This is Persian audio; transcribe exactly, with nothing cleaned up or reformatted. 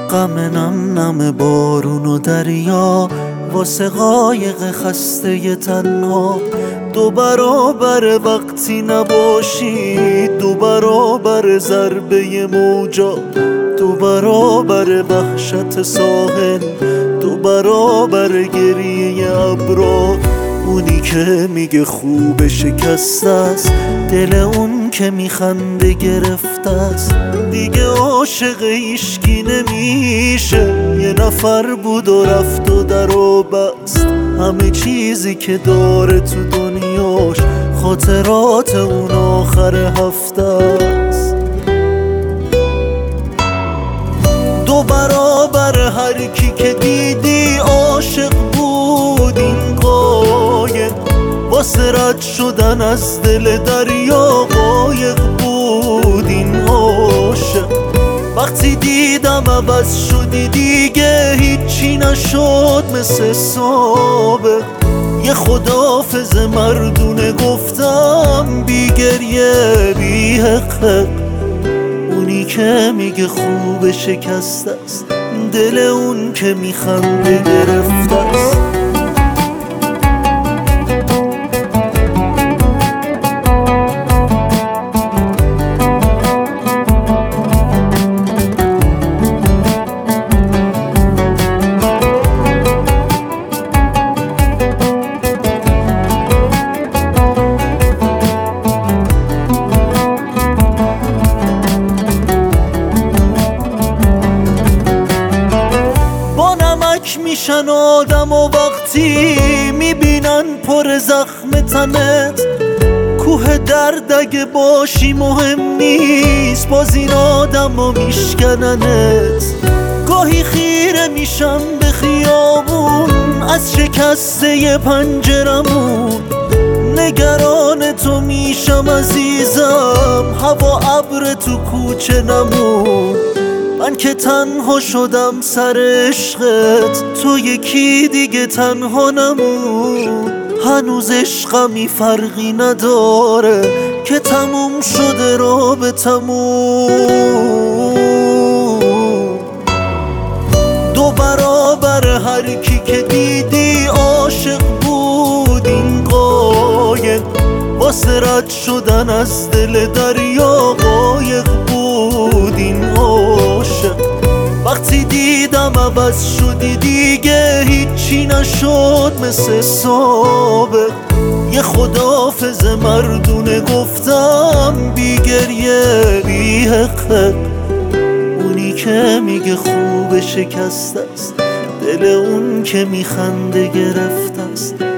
غم نم نم بارون و دریا واسه قایق خسته تنها. دو برابر وقتی نباشی، دو برابر ضربه موجا، دو برابر وحشت ساحل، دو برابر گریه ابرا. اونی که میگه خوب شکست است، دل اون که میخنده گرفته است. دیگه عاشق هیشکی نمیشه، یه نفر بود و رفت و در و بست. همه چیزی که داره تو دنیاش خاطرات اون آخر هفته است. دو برابر هر کی که دیدی عاشق بود این قایق، واسه رد شدن از دل دریا قایق بود این عاشق. وقتی دیدم عوض شدی دیگه هیچی نشد مثل سابق. یه خداحافظ مردونه گفتم بی گریه بی حق. اونی که میگه خوب شکست است، دل اون که میخنده گرفته است. میشن آدم و وقتی میبینن پر زخم تنت. کوه درد اگه باشی مهم نیست، باز این آدم و میشکننت. گاهی خیره میشم به خیابون از شکسته پنجرمون، نگران تو میشم عزیزم، هوا ابر تو کوچه نمون. من که تنها شدم سر عشقت، تو یکی دیگه تنها نمون. هنوز عشقمی فرقی نداره که تموم شده رابطمون. دو برابر هر کی که دیدی عاشق بود این قایق، واسه رد شدن از دل دریا قایق بود این عاشق. وقتی دیدم عوض شدی دیگه هیچی نشد مثل سابق. یه خداحافظ مردونه گفتم بی گریه بی حق. اونی که میگه خوب شکست است، دل اون که میخنده گرفته است.